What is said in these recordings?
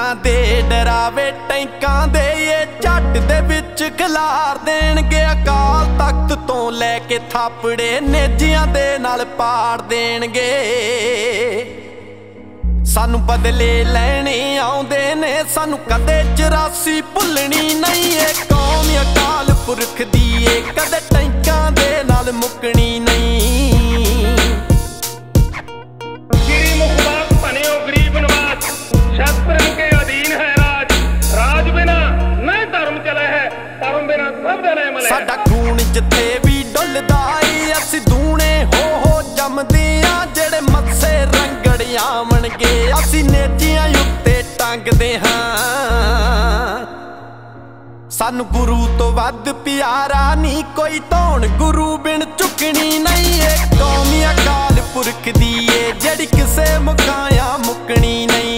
दे डरावे टैंकां दे ये झट दे विच खलार देणगे। अकाल तख्त तो लैके थापड़े नेजियां दे नाल पाड़ देणगे। सानू बदले लैणे आउंदे ने, सानू कदे 84 भुलनी नहीं। ये कौम अकाल पुरख दी कदे टैंकां दे नाल मुकनी नहीं। के अधीन है राज, राज बिना नहीं धर्म चले है, धर्म बिना सब जने मले। साडा खून जिथे भी डुलदा ए, असीं दूने हो जमदे आ। जेड़े मत्से रंगड़ आवणगे, असीं नेजियां उत्ते टंगदे हां। सानू गुरु तो वध प्यारा नहीं कोई, धौण गुरु बिन चुकनी नहीं। ये कौमी अकाल पुरख दी जेड़ी किसे मुकाया मुकनी नहीं।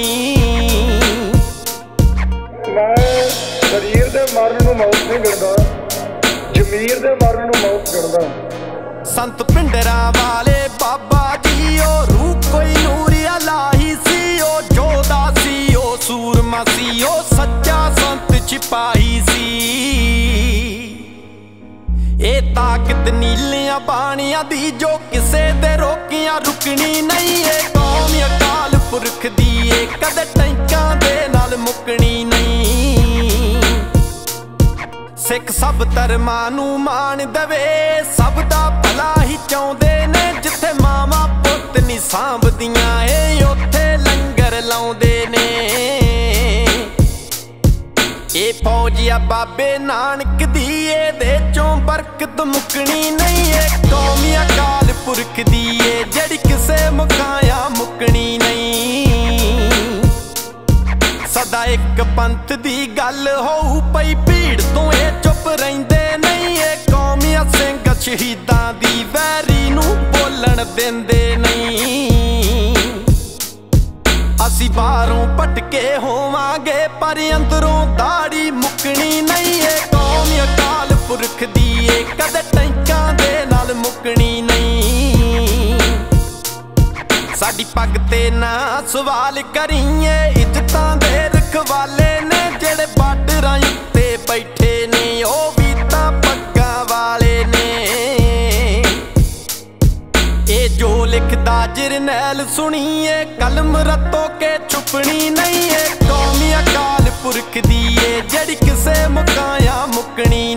मैं शरीर दे मरण नूं मौत नहीं गिणदा, जमीर दे मरण नूं मौत गिणदा। संत पिंडरा वाले बाबा जी ओ रूह कोई नूरिया लाही सी। ओ जोधा सी, ओ सूरमा सी, ओ सच्चा संत सिपाही सी। ए ताकत नीलियां बाणियां दी जो किसे दे रोकियां रुकनी नहीं। ए कौम अकाल पुरख दी कदे टैंकां दे नाल मुकनी नहीं। सिख सब धर्मां नूं मान दवे, सब दा भला ही चाहुंदे ने। जिथे मावां पुत्त नी सांभदियां ए उत्थे लंगर लाउंदे ने। ए फौजिया बाबे नानक दी दे चों बरकत मुकनी नहीं। ए कौमी अकाल पुरख दी जेड़ी किसे मुकाया मुकनी नहीं। सदा एक पंथ दी गल होऊ पई, भीड़ तो ये चुप रहिंदे नहीं। ये कौमी सिंह शहीदां दी वैरी नूं बोलण दिंदे नहीं। असीं बाहरों भटके होवांगे पर अंदरों दाड़ी मुकनी नहीं। ये कौमी अकाल पुरख दी कदे टैंकां दे नाल मुकनी नहीं। साडी पग ते ना सवाल करिए, इज्जतां दे रखवाले ने। जेड़े बार्डरां उत्ते बैठे ने ओ भी तां पग्गां वाले ने। ए जो लिखदा जरनैल सुनिए, कलम रत्तों के छुपनी नहीं। ए कौमी अकाल पुरख दी जेड़ी किसे मुकाया मुकनी